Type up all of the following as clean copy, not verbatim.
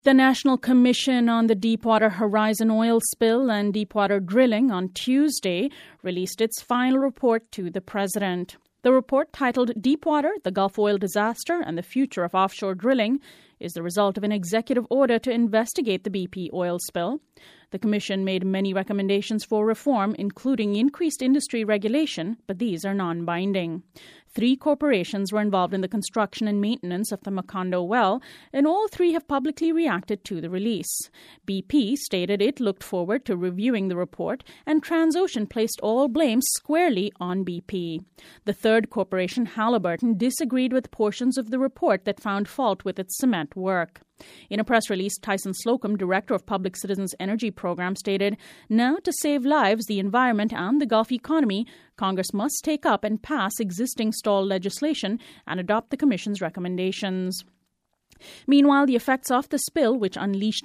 The National Commission on the Deepwater Horizon oil spill and deepwater drilling on Tuesday released its final report to the president. The report, titled Deepwater, the Gulf Oil Disaster and the Future of Offshore Drilling, is the result of an executive order to investigate the BP oil spill. The Commission made many recommendations for reform, including increased industry regulation, but these are non-binding. 3 corporations were involved in the construction and maintenance of the Macondo well, and all 3 have publicly reacted to the release. BP stated it looked forward to reviewing the report, and Transocean placed all blame squarely on BP. The 3rd corporation, Halliburton, disagreed with portions of the report that found fault with its cement work. In a press release, Tyson Slocum, director of Public Citizens Energy Program, stated, "Now, to save lives, the environment, and the Gulf economy, Congress must take up and pass existing stalled legislation and adopt the Commission's recommendations." Meanwhile, the effects of the spill, which unleashed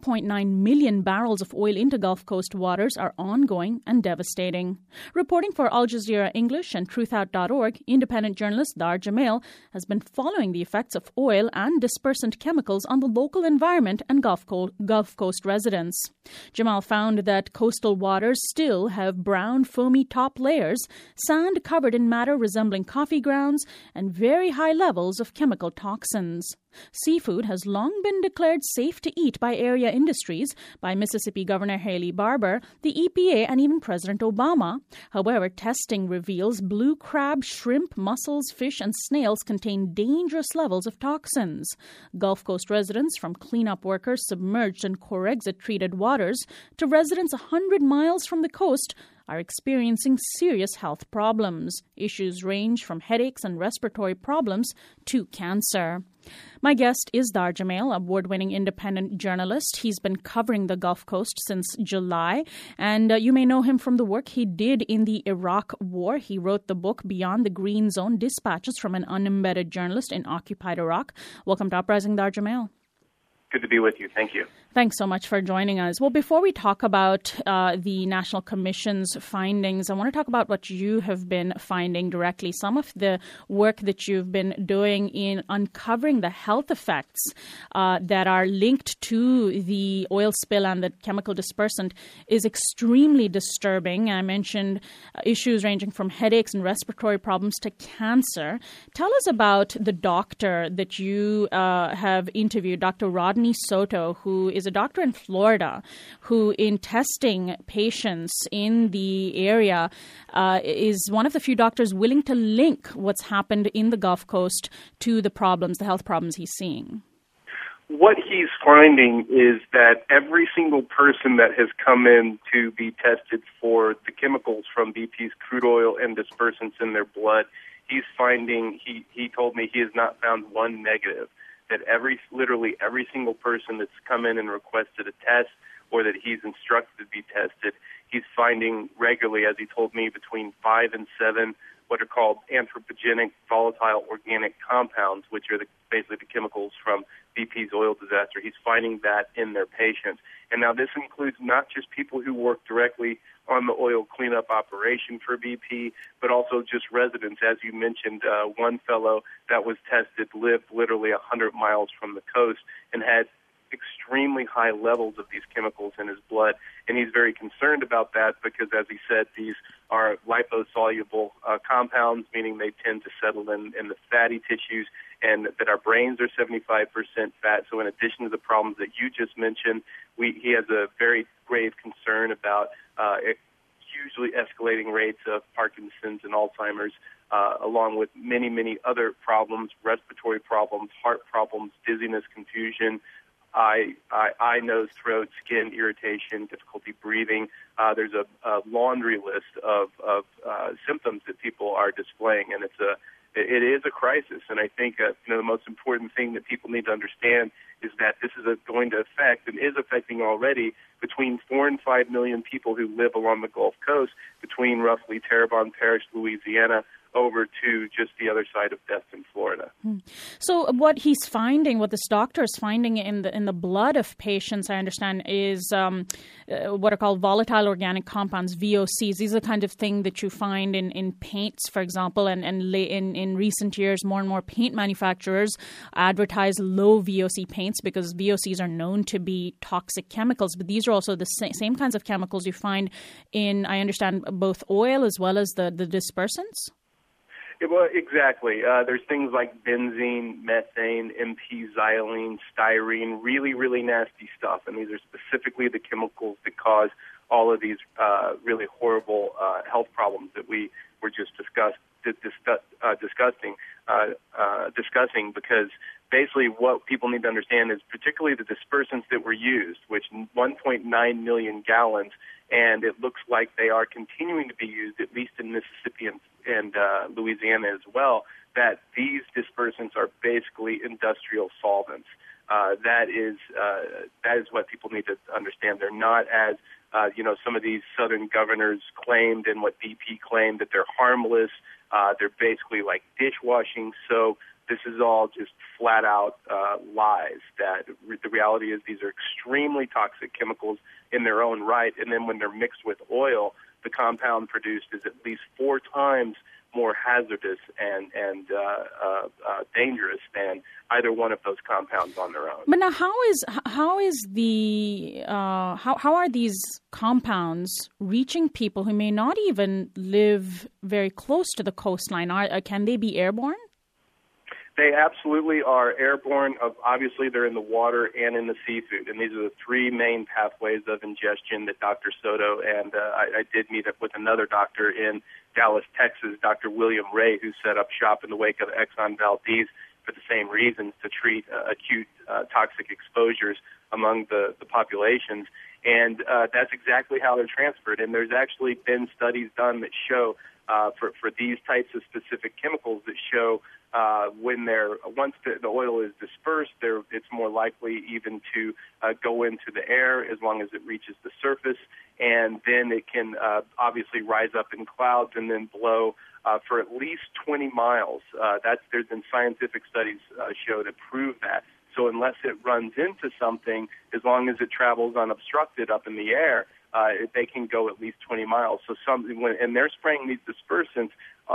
4.9 million barrels of oil into Gulf Coast waters, are ongoing and devastating. Reporting for Al Jazeera English and TruthOut.org, independent journalist Dar Jamail has been following the effects of oil and dispersant chemicals on the local environment and Gulf Coast residents. Jamal found that coastal waters still have brown, foamy top layers, sand covered in matter resembling coffee grounds, and very high levels of chemical toxins. Seafood has long been declared safe to eat by area industries, by Mississippi Governor Haley Barbour, the EPA, and even President Obama. However, testing reveals blue crab, shrimp, mussels, fish, and snails contain dangerous levels of toxins. Gulf Coast residents, from cleanup workers submerged in Corexit-treated waters to residents 100 miles from the coast, are experiencing serious health problems. Issues range from headaches and respiratory problems to cancer. My guest is Dar Jamail, award-winning independent journalist. He's been covering the Gulf Coast since July, and you may know him from the work he did in the Iraq War. He wrote the book Beyond the Green Zone, Dispatches from an Unembedded Journalist in Occupied Iraq. Welcome to Uprising, Dar Jamail. Good to be with you. Thank you. Thanks so much for joining us. Well, before we talk about the National Commission's findings, I want to talk about what you have been finding directly. Some of the work that you've been doing in uncovering the health effects that are linked to the oil spill and the chemical dispersant is extremely disturbing. I mentioned issues ranging from headaches and respiratory problems to cancer. Tell us about the doctor that you have interviewed, Dr. Rodney Soto, who is a doctor in Florida, who in testing patients in the area is one of the few doctors willing to link what's happened in the Gulf Coast to the problems, the health problems he's seeing. What he's finding is that every single person that has come in to be tested for the chemicals from BP's crude oil and dispersants in their blood, he's finding, he told me he has not found one negative. That literally every single person that's come in and requested a test or that he's instructed to be tested, he's finding regularly, as he told me, between 5 and 7 what are called anthropogenic volatile organic compounds, which are basically the chemicals from BP's oil disaster. He's finding that in their patients. And now this includes not just people who work directly on the oil cleanup operation for BP, but also just residents. As you mentioned, one fellow that was tested lived literally 100 miles from the coast and had extremely high levels of these chemicals in his blood. And he's very concerned about that because, as he said, these are liposoluble compounds, meaning they tend to settle in the fatty tissues, and that our brains are 75% fat. So in addition to the problems that you just mentioned, he has a very grave concern about hugely escalating rates of Parkinson's and Alzheimer's, along with many, many other problems, respiratory problems, heart problems, dizziness, confusion, eye, nose, throat, skin irritation, difficulty breathing. There's a laundry list of symptoms that people are displaying, and it is a crisis. And I think the most important thing that people need to understand is that this is going to affect and is affecting already between 4 and 5 million people who live along the Gulf Coast, between roughly Terrebonne Parish, Louisiana, over to just the other side of Destin, Florida. So what he's finding, what this doctor is finding in the blood of patients, I understand, is what are called volatile organic compounds, VOCs. These are the kind of thing that you find in paints, for example, and in recent years, more and more paint manufacturers advertise low VOC paints because VOCs are known to be toxic chemicals. But these are also the same kinds of chemicals you find in, I understand, both oil as well as the dispersants? Well, exactly. There's things like benzene, methane, MP-xylene, styrene, really, really nasty stuff. And these are specifically the chemicals that cause all of these really horrible health problems that we were just discussing, because basically what people need to understand is particularly the dispersants that were used, which 1.9 million gallons, and it looks like they are continuing to be used, at least in Mississippi and Louisiana as well, that these dispersants are basically industrial solvents. That is what people need to understand. They're not as some of these southern governors claimed and what BP claimed, that they're harmless. They're basically like dishwashing soap. This is all just flat out lies. That the reality is these are extremely toxic chemicals in their own right, and then when they're mixed with oil, the compound produced is at least 4 times more hazardous and dangerous than either one of those compounds on their own. But now, how are these compounds reaching people who may not even live very close to the coastline? Can they be airborne? They absolutely are airborne. Obviously, they're in the water and in the seafood, and these are the 3 main pathways of ingestion that Dr. Soto and I did meet up with another doctor in Dallas, Texas, Dr. William Ray, who set up shop in the wake of Exxon Valdez for the same reasons, to treat acute toxic exposures among the populations. And that's exactly how they're transferred. And there's actually been studies done that show for these types of specific chemicals that show once the oil is dispersed, it's more likely even to go into the air as long as it reaches the surface, and then it can obviously rise up in clouds and then blow for at least 20 miles. There's been scientific studies show to prove that. So unless it runs into something, as long as it travels unobstructed up in the air, they can go at least 20 miles. So and they're spraying these dispersants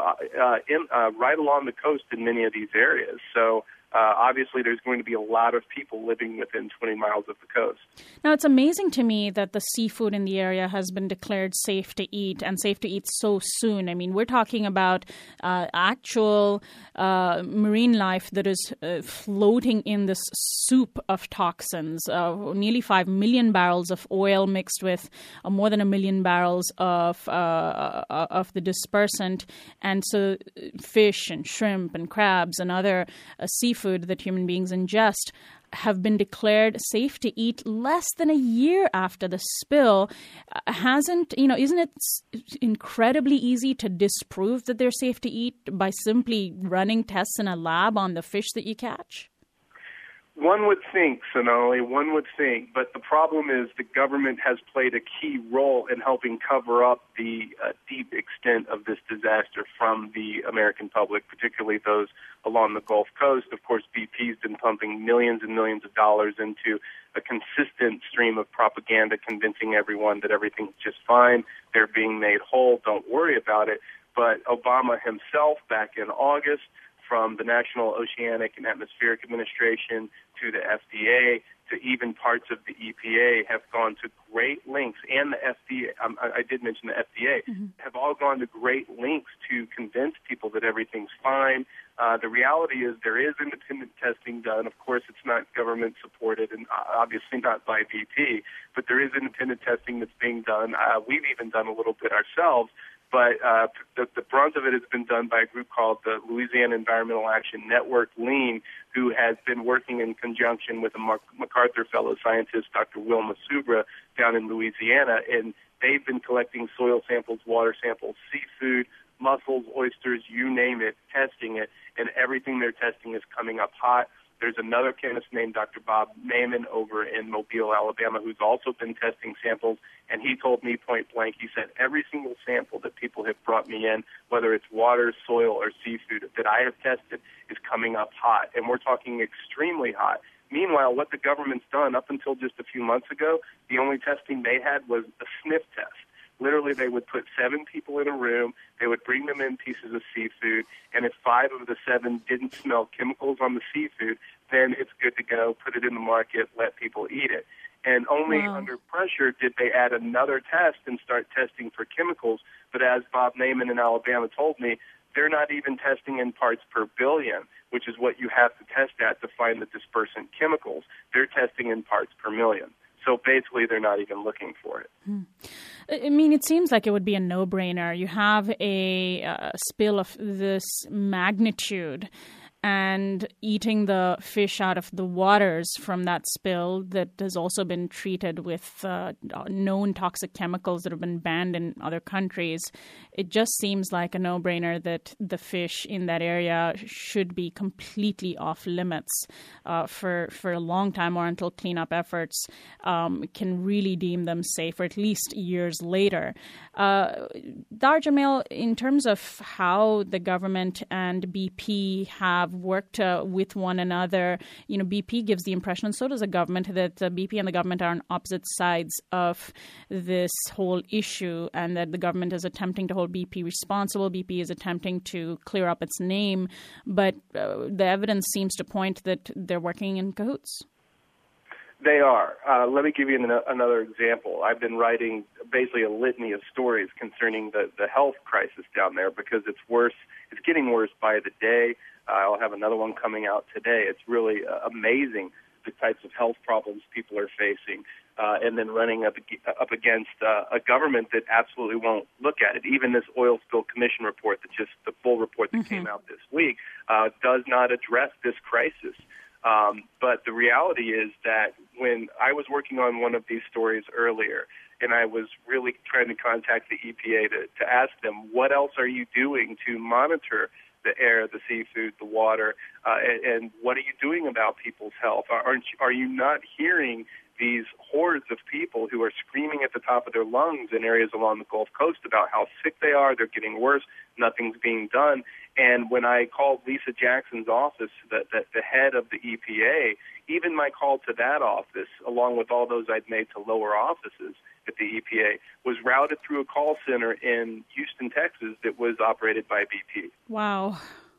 right along the coast in many of these areas. So obviously there's going to be a lot of people living within 20 miles of the coast. Now, it's amazing to me that the seafood in the area has been declared safe to eat, and safe to eat so soon. I mean, we're talking about actual marine life that is floating in this soup of toxins, nearly 5 million barrels of oil mixed with more than 1 million barrels of the dispersant. And so fish and shrimp and crabs and other seafood that human beings ingest have been declared safe to eat less than a year after the spill. Isn't it incredibly easy to disprove that they're safe to eat by simply running tests in a lab on the fish that you catch? One would think, Sonali, but the problem is the government has played a key role in helping cover up the deep extent of this disaster from the American public, particularly those along the Gulf Coast. Of course, BP's been pumping millions and millions of dollars into a consistent stream of propaganda, convincing everyone that everything's just fine, they're being made whole, don't worry about it. But Obama himself, back in August, from the National Oceanic and Atmospheric Administration to the FDA to even parts of the EPA, have gone to great lengths, and the FDA, I did mention the FDA, have all gone to great lengths to convince people that everything's fine. The reality is there is independent testing done. Of course, it's not government supported and obviously not by BP, but there is independent testing that's being done. We've even done a little bit ourselves. But the brunt of it has been done by a group called the Louisiana Environmental Action Network, LEAN, who has been working in conjunction with a MacArthur Fellow Scientist, Dr. Wilma Subra, down in Louisiana. And they've been collecting soil samples, water samples, seafood, mussels, oysters, you name it, testing it. And everything they're testing is coming up hot. There's another chemist named Dr. Bob Naiman over in Mobile, Alabama, who's also been testing samples, and he told me point blank, he said, every single sample that people have brought me in, whether it's water, soil, or seafood that I have tested, is coming up hot, and we're talking extremely hot. Meanwhile, what the government's done up until just a few months ago, the only testing they had was a sniff test. Literally, they would put 7 people in a room, they would bring them in pieces of seafood, and if 5 of the 7 didn't smell chemicals on the seafood, then it's good to go, put it in the market, let people eat it. And only under pressure did they add another test and start testing for chemicals. But as Bob Naiman in Alabama told me, they're not even testing in parts per billion, which is what you have to test at to find the dispersant chemicals. They're testing in parts per million. So basically, they're not even looking for it. I mean, it seems like it would be a no-brainer. You have a spill of this magnitude, and eating the fish out of the waters from that spill that has also been treated with known toxic chemicals that have been banned in other countries, it just seems like a no-brainer that the fish in that area should be completely off limits for a long time, or until cleanup efforts can really deem them safe, or at least years later. Dar Jamil, in terms of how the government and BP have worked with one another, BP gives the impression, and so does the government, that BP and the government are on opposite sides of this whole issue, and that the government is attempting to hold BP responsible. BP is attempting to clear up its name, but the evidence seems to point that they're working in cahoots. They are. Let me give you another example. I've been writing basically a litany of stories concerning the health crisis down there, because it's worse. It's getting worse by the day. I'll have another one coming out today. It's really amazing the types of health problems people are facing, and then running up against a government that absolutely won't look at it. Even this oil spill commission report, the full report that came out this week, does not address this crisis. But the reality is that when I was working on one of these stories earlier, and I was really trying to contact the EPA to ask them, what else are you doing to monitor the air, the seafood, the water, and what are you doing about people's health? Are you not hearing these hordes of people who are screaming at the top of their lungs in areas along the Gulf Coast about how sick they are, they're getting worse, nothing's being done? And when I called Lisa Jackson's office, the head of the EPA, even my call to that office, along with all those I'd made to lower offices at the EPA, was routed through a call center in Houston, Texas, that was operated by BP. Wow.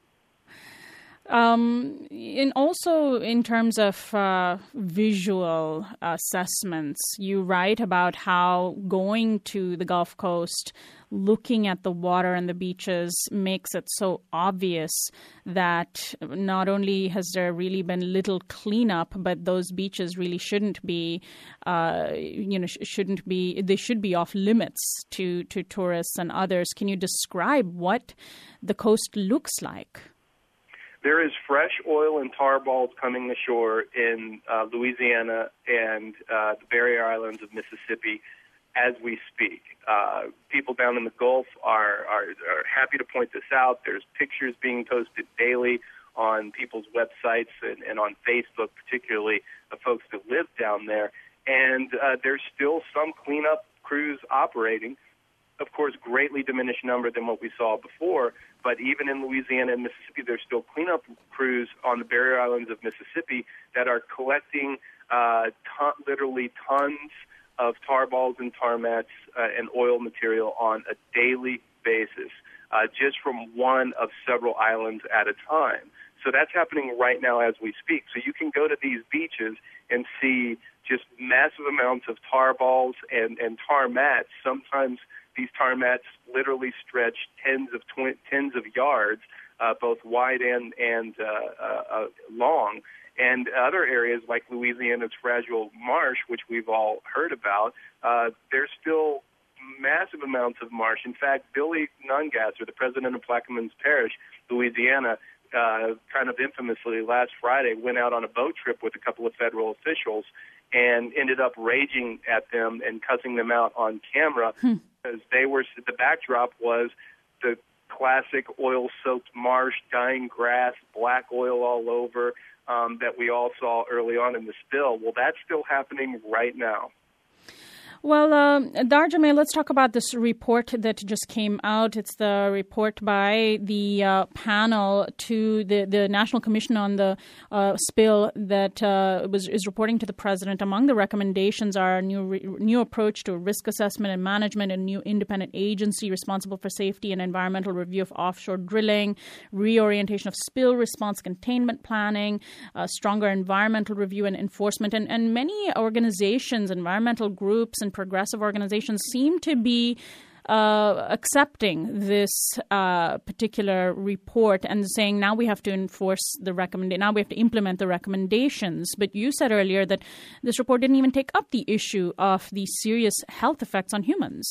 And also in terms of visual assessments, you write about how going to the Gulf Coast, looking at the water and the beaches, makes it so obvious that not only has there really been little cleanup, but those beaches really shouldn't be, they should be off limits to tourists and others. Can you describe what the coast looks like? There is fresh oil and tar balls coming ashore in Louisiana and the barrier islands of Mississippi as we speak. People down in the Gulf are happy to point this out. There's pictures being posted daily on people's websites and on Facebook, particularly of folks that live down there. And there's still some cleanup crews operating. Of course, greatly diminished number than what we saw before, but even in Louisiana and Mississippi, there's still cleanup crews on the barrier islands of Mississippi that are collecting literally tons of tar balls and tar mats and oil material on a daily basis, just from one of several islands at a time. So that's happening right now as we speak. So you can go to these beaches and see just massive amounts of tar balls and tar mats. Sometimes these tar mats literally stretch tens of yards, both wide and long. And other areas like Louisiana's Fragile Marsh, which we've all heard about, there's still massive amounts of marsh. In fact, Billy Nungasser, the president of Plaquemines Parish, Louisiana, kind of infamously last Friday went out on a boat trip with a couple of federal officials and ended up raging at them and cussing them out on camera because the backdrop was the classic oil-soaked marsh, dying grass, black oil all over, that we all saw early on in the spill. Well, that's still happening right now. Well, Dar Jamail, let's talk about this report that just came out. It's the report by the panel to the National Commission on the spill that is reporting to the president. Among the recommendations are a new approach to risk assessment and management, a new independent agency responsible for safety and environmental review of offshore drilling, reorientation of spill response containment planning, stronger environmental review and enforcement. And many organizations, environmental groups, and progressive organizations seem to be accepting this particular report and saying now we have to now we have to implement the recommendations. But you said earlier that this report didn't even take up the issue of the serious health effects on humans.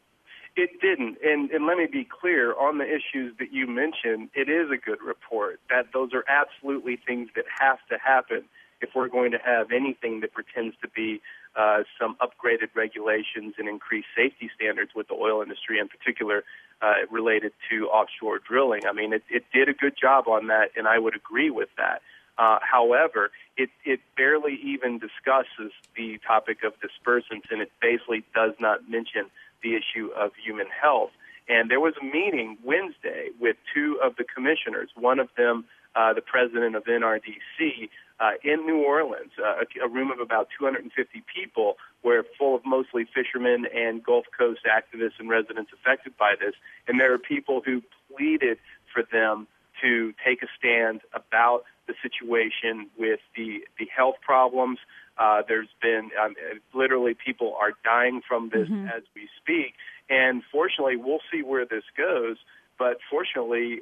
It didn't, and let me be clear, on the issues that you mentioned, it is a good report. That those are absolutely things that have to happen if we're going to have anything that pretends to be some upgraded regulations and increased safety standards with the oil industry, in particular related to offshore drilling. I mean, it did a good job on that, and I would agree with that. However, it barely even discusses the topic of dispersants, and it basically does not mention the issue of human health. And there was a meeting Wednesday with two of the commissioners, one of them the president of NRDC, in New Orleans, a room of about 250 people, where full of mostly fishermen and Gulf Coast activists and residents affected by this. And there are people who pleaded for them to take a stand about the situation with the health problems. There's been literally people are dying from this as we speak. And fortunately, we'll see where this goes. But fortunately,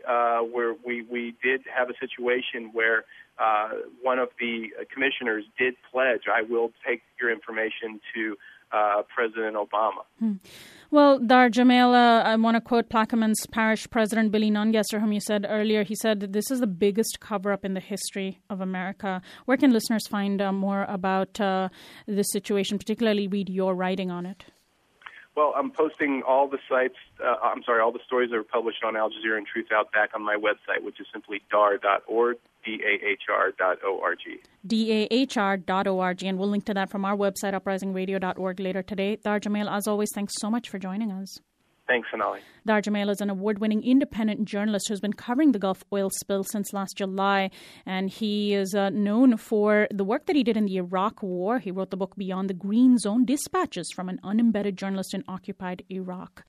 we did have a situation where one of the commissioners did pledge, I will take your information to President Obama. Well, Dar Jamail, I want to quote Plaquemines Parish President Billy Nungesser, whom you said earlier. He said that this is the biggest cover-up in the history of America. Where can listeners find more about this situation, particularly read your writing on it? Well, I'm posting all the all the stories that are published on Al Jazeera and Truth Out back on my website, which is simply dar.org, dahr.org. dahr.org, and we'll link to that from our website, uprisingradio.org, later today. Dar Jamail, as always, thanks so much for joining us. Thanks, Sonali. Dar Jamail is an award-winning independent journalist who's been covering the Gulf oil spill since last July, and he is known for the work that he did in the Iraq War. He wrote the book Beyond the Green Zone, Dispatches from an Unembedded Journalist in Occupied Iraq.